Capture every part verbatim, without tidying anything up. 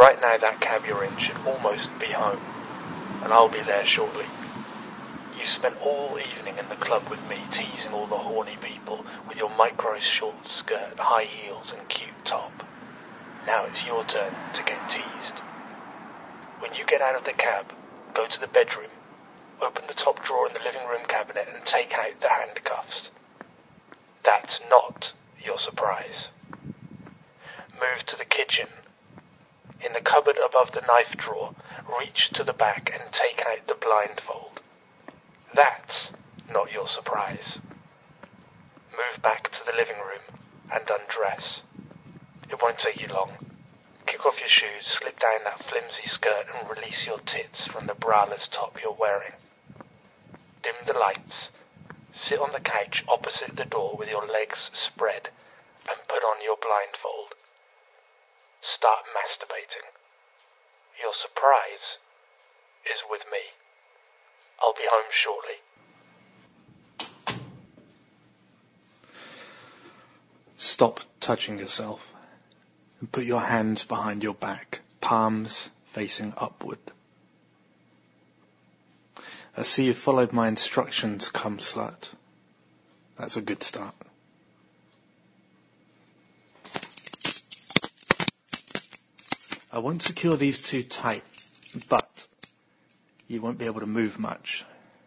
Right now that cab you're in should almost be home, and I'll be there shortly. You spent all evening in the club with me teasing all the horny people with your micro short skirt, high heels and cute top. Now it's your turn to get teased. When you get out of the cab, go to the bedroom, open the top drawer in the living room cabinet and take out the handcuffs. That's not your surprise. Move to the kitchen. In the cupboard above the knife drawer, reach to the back and take out the blindfold. That's not your surprise. Move back to the living room and undress. It won't take you long. Kick off your shoes, slip down that flimsy skirt and release your tits from the braless top you're wearing. Dim the lights. Sit on the couch opposite the door with your legs spread and put on your blindfold. Start masturbating. Your surprise is with me. I'll be home shortly. Stop touching yourself and put your hands behind your back, palms facing upward. I see you followed my instructions, cum slut. That's a good start. I won't secure these two tight, but you won't be able to move much.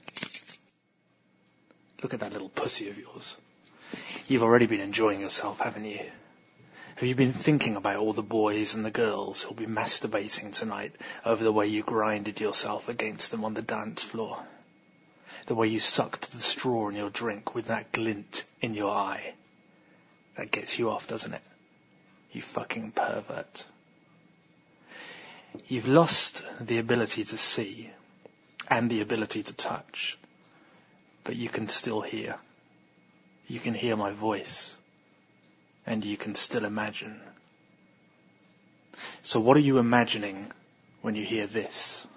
Look at that little pussy of yours. You've already been enjoying yourself, haven't you? Have you been thinking about all the boys and the girls who'll be masturbating tonight over the way you grinded yourself against them on the dance floor? The way you sucked the straw in your drink with that glint in your eye? That gets you off, doesn't it? You fucking pervert. You've lost the ability to see and the ability to touch, but you can still hear. You can hear my voice, and you can still imagine. So what are you imagining when you hear this?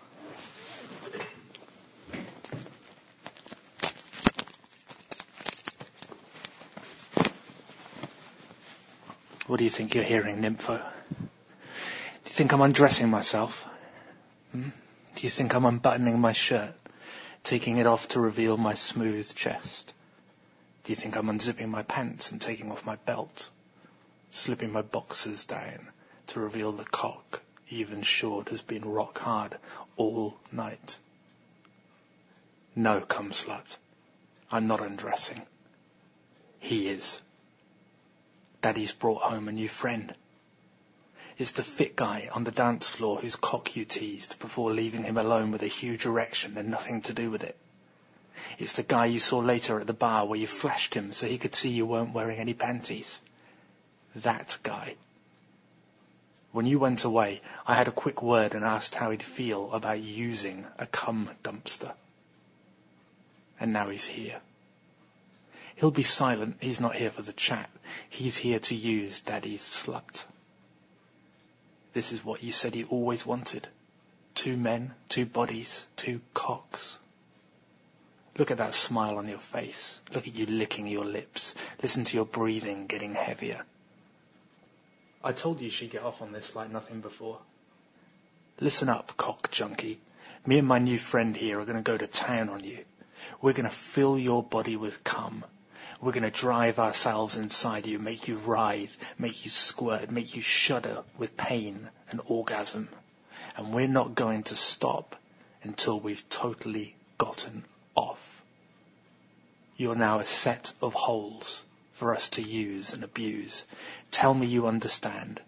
What do you think you're hearing, Nympho? Do you think I'm undressing myself? Hmm? Do you think I'm unbuttoning my shirt, taking it off to reveal my smooth chest? Do you think I'm unzipping my pants and taking off my belt, slipping my boxers down to reveal the cock even short has been rock hard all night? No, cum slut. I'm not undressing. He is. Daddy's brought home a new friend. It's the fit guy on the dance floor whose cock you teased before leaving him alone with a huge erection and nothing to do with it. It's the guy you saw later at the bar where you flashed him so he could see you weren't wearing any panties. That guy. When you went away, I had a quick word and asked how he'd feel about using a cum dumpster. And now he's here. He'll be silent. He's not here for the chat. He's here to use Daddy's slut. This is what you said you always wanted. Two men, two bodies, two cocks. Look at that smile on your face. Look at you licking your lips. Listen to your breathing getting heavier. I told you she'd get off on this like nothing before. Listen up, cock junkie. Me and my new friend here are going to go to town on you. We're going to fill your body with cum. We're going to drive ourselves inside you, make you writhe, make you squirt, make you shudder with pain and orgasm. And we're not going to stop until we've totally gotten off. You're now a set of holes for us to use and abuse. Tell me you understand.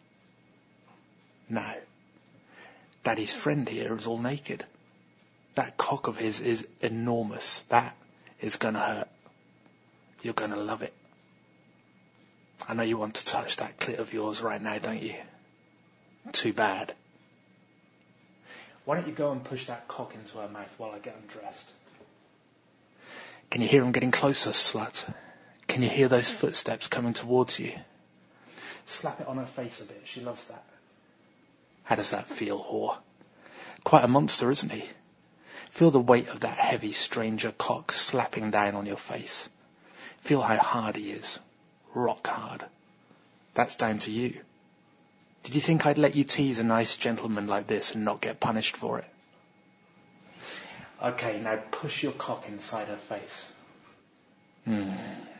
Now, Daddy's friend here is all naked. That cock of his is enormous. That is going to hurt. You're going to love it. I know you want to touch that clit of yours right now, don't you? Too bad. Why don't you go and push that cock into her mouth while I get undressed? Can you hear him getting closer, slut? Can you hear those footsteps coming towards you? Slap it on her face a bit. She loves that. How does that feel, whore? Quite a monster, isn't he? Feel the weight of that heavy stranger cock slapping down on your face. Feel how hard he is. Rock hard. That's down to you. Did you think I'd let you tease a nice gentleman like this and not get punished for it? Okay, now push your cock inside her face. Hmm.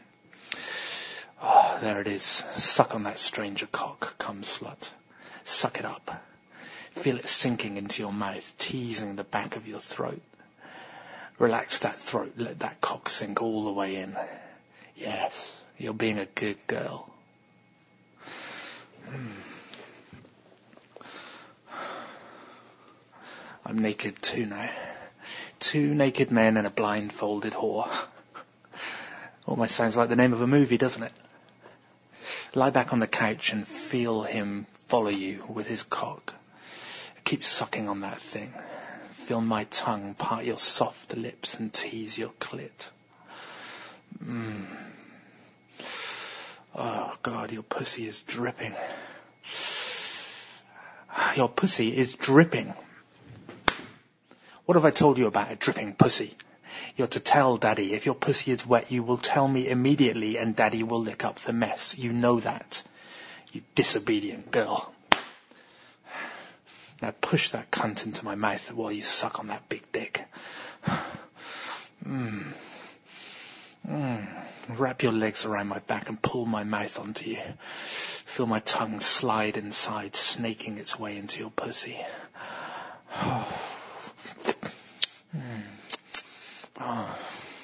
Oh, there it is. Suck on that stranger cock, cum slut. Suck it up. Feel it sinking into your mouth, teasing the back of your throat. Relax that throat. Let that cock sink all the way in. Yes, you're being a good girl. Hmm. I'm naked too now. Two naked men and a blindfolded whore. Almost sounds like the name of a movie, doesn't it? Lie back on the couch and feel him follow you with his cock. Keep sucking on that thing. Feel my tongue part your soft lips and tease your clit. Mm. Oh, God, your pussy is dripping. Your pussy is dripping. What have I told you about a dripping pussy? You're to tell Daddy. If your pussy is wet, you will tell me immediately and Daddy will lick up the mess. You know that. You disobedient girl. Now push that cunt into my mouth while you suck on that big dick. Mm. Mm. Wrap your legs around my back and pull my mouth onto you. Feel my tongue slide inside, snaking its way into your pussy. Oh. Mm. Oh.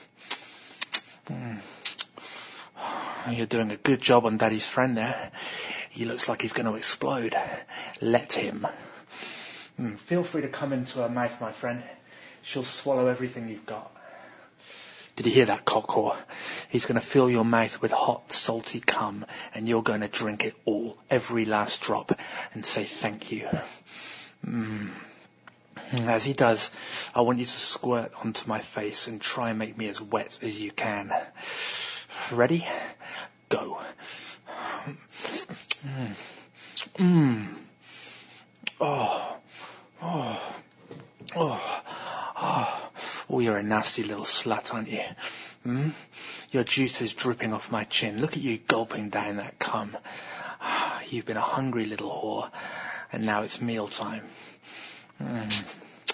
Mm. You're doing a good job on Daddy's friend there. He looks like he's going to explode. Let him. Mm. Feel free to come into her mouth, my friend. She'll swallow everything you've got. Did you hear that, cock whore? He's going to fill your mouth with hot, salty cum, and you're going to drink it all, every last drop, and say thank you. Mm. As he does, I want you to squirt onto my face and try and make me as wet as you can. Ready? Go. Mm. Mm. Oh. Oh. Oh. Oh. Oh, you're a nasty little slut, aren't you? Mm? Your juice is dripping off my chin. Look at you gulping down that cum. You've been a hungry little whore, and now it's mealtime. Mm.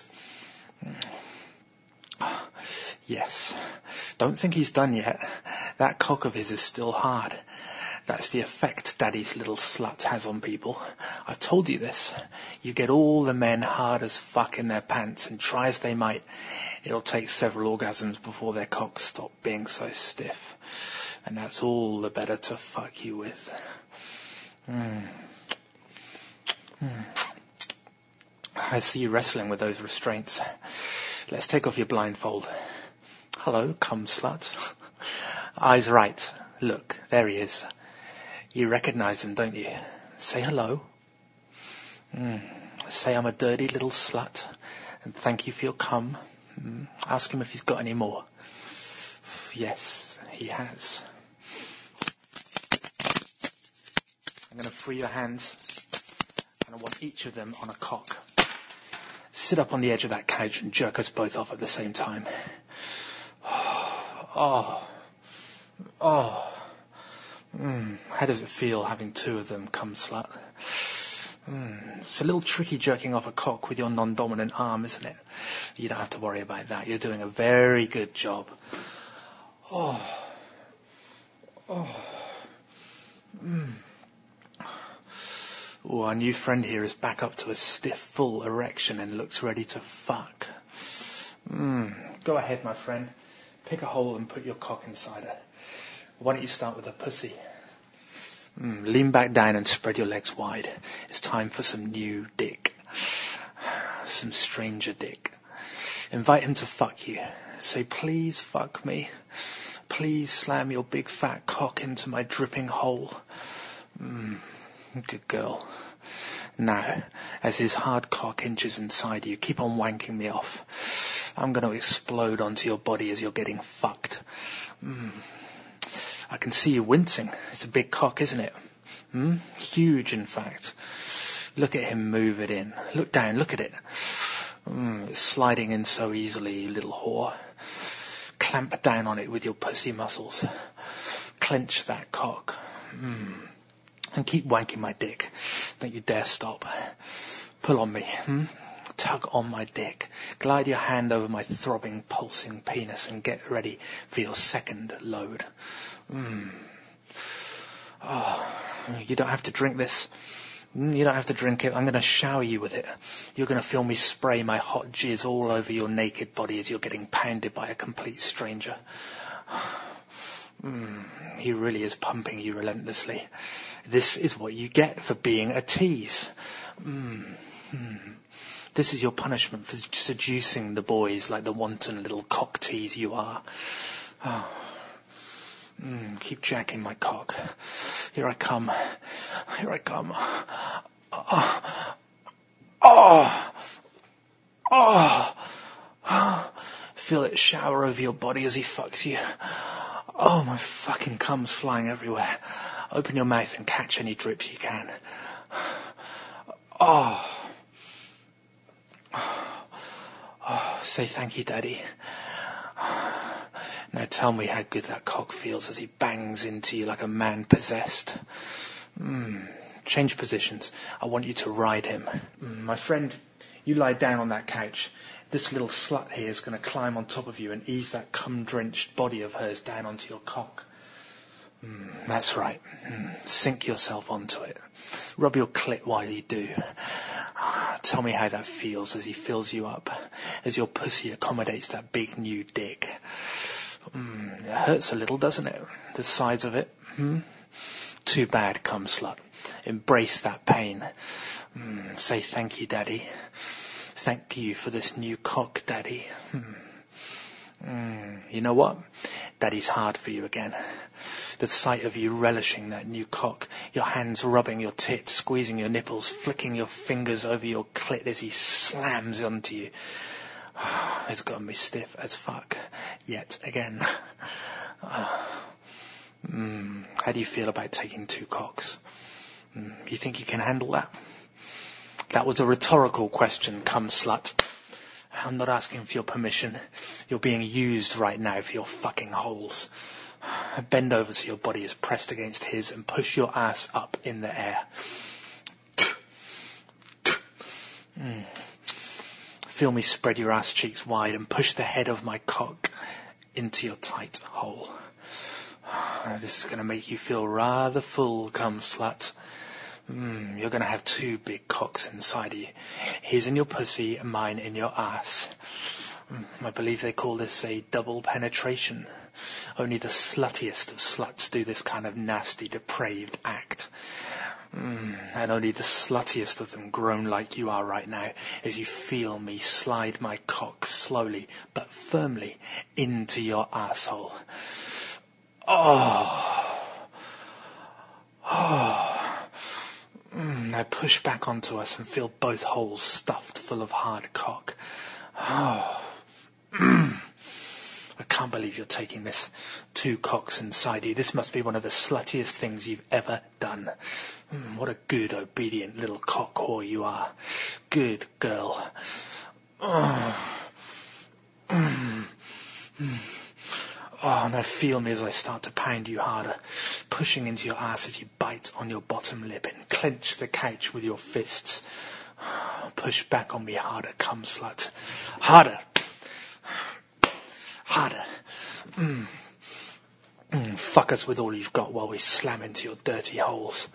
Mm. Yes. Don't think he's done yet. That cock of his is still hard. That's the effect Daddy's little slut has on people. I've told you this. You get all the men hard as fuck in their pants, and try as they might, it'll take several orgasms before their cocks stop being so stiff. And that's all the better to fuck you with. Mm. Mm. I see you wrestling with those restraints. Let's take off your blindfold. Hello, cum slut. Eyes right. Look, there he is. You recognize him, don't you? Say hello. Mm. Say I'm a dirty little slut, and thank you for your cum. Mm. Ask him if he's got any more. Yes, he has. I'm going to free your hands, and I want each of them on a cock. Sit up on the edge of that couch and jerk us both off at the same time. Oh. Oh. Mm. How does it feel having two of them, cum slut? Mm. It's a little tricky jerking off a cock with your non-dominant arm, isn't it? You don't have to worry about that. You're doing a very good job. Oh. Oh. Mm. Oh, our new friend here is back up to a stiff, full erection and looks ready to fuck. Mm. Go ahead, my friend. Pick a hole and put your cock inside her. Why don't you start with a pussy? Mm, lean back down and spread your legs wide. It's time for some new dick. Some stranger dick. Invite him to fuck you. Say, please fuck me. Please slam your big fat cock into my dripping hole. Mm, good girl. Now, as his hard cock inches inside you, keep on wanking me off. I'm going to explode onto your body as you're getting fucked. Mm. I can see you wincing. It's a big cock, isn't it? Hmm? Huge, in fact. Look at him move it in. Look down, look at it. Mm, it's sliding in so easily, you little whore. Clamp down on it with your pussy muscles. Clench that cock. Mm. And keep wanking my dick. Don't you dare stop. Pull on me. Hmm? Tug on my dick. Glide your hand over my throbbing, pulsing penis and get ready for your second load. Mm. Oh, you don't have to drink this. You don't have to drink it. I'm going to shower you with it. You're going to feel me spray my hot jizz all over your naked body as you're getting pounded by a complete stranger. Mm, he really is pumping you relentlessly. This is what you get for being a tease. Mm, mm. This is your punishment for seducing the boys like the wanton little cock tease you are. Oh. Mm, keep jacking my cock. Here I come. Here I come. Oh. Oh. Oh. Oh. Feel it shower over your body as he fucks you. Oh, my fucking cum's flying everywhere. Open your mouth and catch any drips you can. Oh. Oh. Say thank you, Daddy. Now tell me how good that cock feels as he bangs into you like a man possessed. Mm. Change positions. I want you to ride him. Mm. My friend, you lie down on that couch. This little slut here is going to climb on top of you and ease that cum-drenched body of hers down onto your cock. Mm. That's right. Mm. Sink yourself onto it. Rub your clit while you do. Tell me how that feels as he fills you up, as your pussy accommodates that big new dick. Mm, it hurts a little, doesn't it? The sides of it. Hmm? Too bad, cum slut. Embrace that pain. Mm, say thank you, Daddy. Thank you for this new cock, Daddy. Mm. Mm, you know what? Daddy's hard for you again. The sight of you relishing that new cock, your hands rubbing your tits, squeezing your nipples, flicking your fingers over your clit as he slams onto you. It's got me stiff as fuck. Yet again. Uh, mm, how do you feel about taking two cocks? Mm, you think you can handle that? That was a rhetorical question, cum slut. I'm not asking for your permission. You're being used right now for your fucking holes. Bend over so your body is pressed against his and push your ass up in the air. Mm. Feel me spread your ass cheeks wide and push the head of my cock into your tight hole. This is going to make you feel rather full, cum slut. Mm, you're going to have two big cocks inside of you. His in your pussy and mine in your ass. Mm, I believe they call this a double penetration. Only the sluttiest of sluts do this kind of nasty, depraved act. Mm, and only the sluttiest of them groan like you are right now as you feel me slide my cock slowly but firmly into your asshole. Oh. Oh. Mm, now push back onto us and feel both holes stuffed full of hard cock. Oh. Mm. I can't believe you're taking this. Two cocks inside you. This must be one of the sluttiest things you've ever done. Mm, what a good, obedient little cock whore you are. Good girl. Oh. Mm. Mm. Oh, now feel me as I start to pound you harder, pushing into your ass as you bite on your bottom lip and clench the couch with your fists. Push back on me harder, cum slut. Harder. Harder. Mm. Mm, fuck us with all you've got while we slam into your dirty holes.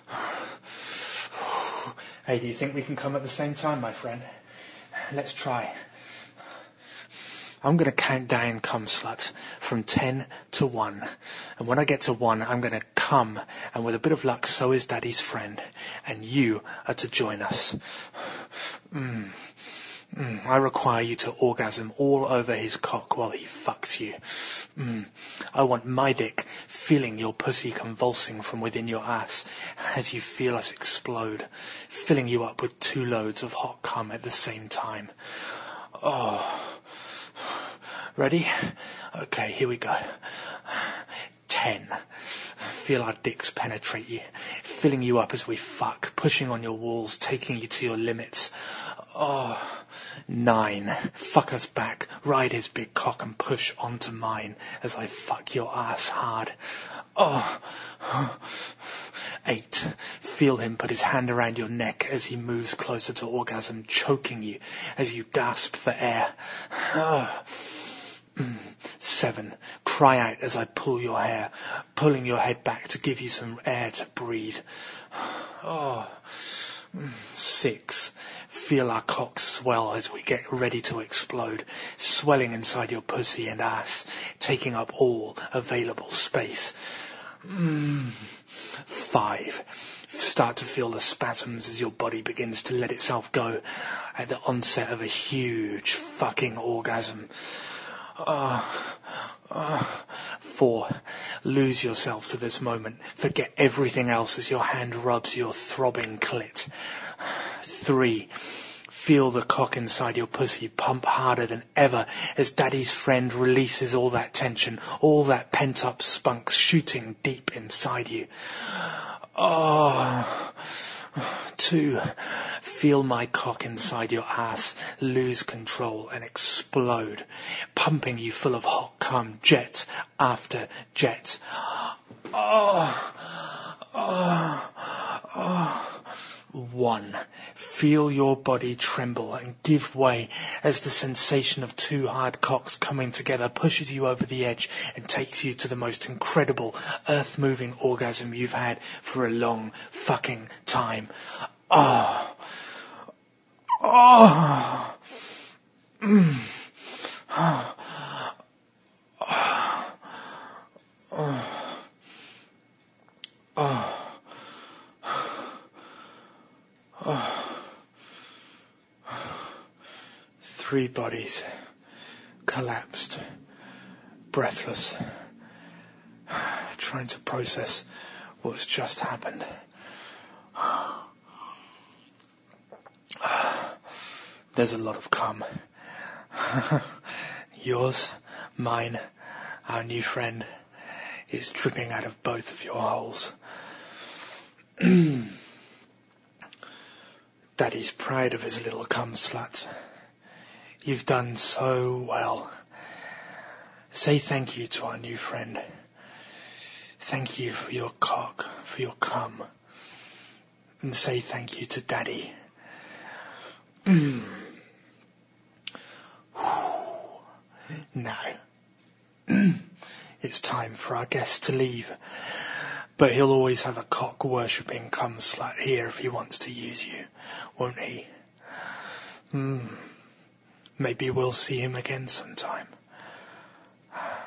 Hey, do you think we can come at the same time, my friend? Let's try. I'm going to count down, cum slut, from ten to one. And when I get to one, I'm going to come, and with a bit of luck, so is Daddy's friend. And you are to join us. Mm. Mm, I require you to orgasm all over his cock while he fucks you. Mm, I want my dick feeling your pussy convulsing from within your ass as you feel us explode, filling you up with two loads of hot cum at the same time. Oh. Ready? Okay, here we go. Ten. Feel our dicks penetrate you, filling you up as we fuck, pushing on your walls, taking you to your limits. Oh. Nine. Fuck us back, ride his big cock and push onto mine as I fuck your ass hard. Oh. Eight. Feel him put his hand around your neck as he moves closer to orgasm, choking you as you gasp for air. Ah. Seven. Cry out as I pull your hair, pulling your head back to give you some air to breathe. Oh. Six. Feel our cocks swell as we get ready to explode, swelling inside your pussy and ass, taking up all available space. Mm. Five. Start to feel the spasms as your body begins to let itself go at the onset of a huge fucking orgasm. Uh, uh, four. Lose yourself to this moment. Forget everything else as your hand rubs your throbbing clit. Three. Feel the cock inside your pussy pump harder than ever as Daddy's friend releases all that tension, all that pent-up spunk shooting deep inside you. Oh. Two. Feel my cock inside your ass lose control and explode, pumping you full of hot cum, jet after jet. Oh. Oh. Oh. One. Feel your body tremble and give way as the sensation of two hard cocks coming together pushes you over the edge and takes you to the most incredible, earth-moving orgasm you've had for a long fucking time. Oh. Oh. Mm. Oh. Oh. Oh. Oh. Oh. Three bodies collapsed, breathless, trying to process what's just happened. There's a lot of cum. Yours, mine, our new friend, is dripping out of both of your holes. Daddy's proud of his little cum slut. You've done so well. Say thank you to our new friend. Thank you for your cock, for your cum. And say thank you to Daddy. Mm. Now, it's time for our guest to leave. But he'll always have a cock-worshipping cum slut here if he wants to use you, won't he? Hmm. Maybe we'll see him again sometime.